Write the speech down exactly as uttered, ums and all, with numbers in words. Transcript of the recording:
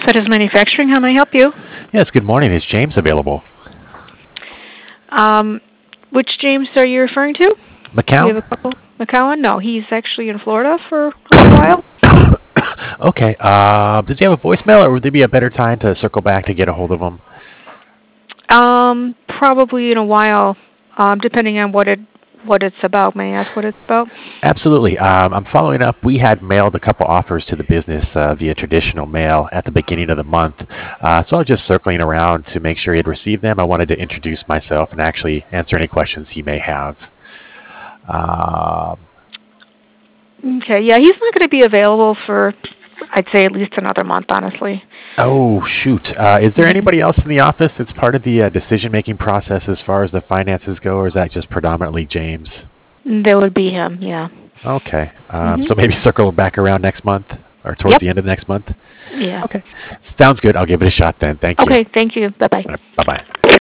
Fetters Manufacturing, how may I help you? Yes, good morning. Is James available? Um, which James are you referring to? McCown? We have a couple. McCowan? No, he's actually in Florida for a little while. Okay. Uh, does he have a voicemail, or would there be a better time to circle back to get a hold of him? Um, probably in a while, um, depending on what it what it's about. May I ask what it's about? Absolutely. Um, I'm following up. We had mailed a couple offers to the business uh, via traditional mail at the beginning of the month. Uh, so I was just circling around to make sure he had received them. I wanted to introduce myself and actually answer any questions he may have. Um, Okay, yeah, he's not going to be available for, I'd say, at least another month, honestly. oh, shoot. Uh, is there anybody else in the office that's part of the uh, decision-making process as far as the finances go, or is that just predominantly James? That would be him, yeah. Okay. Um, Mm-hmm. So maybe circle back around next month or towards Yep. the end of next month? Yeah. Okay. Sounds good. I'll give it a shot then. Thank you. Okay, thank you. Bye-bye. Bye-bye.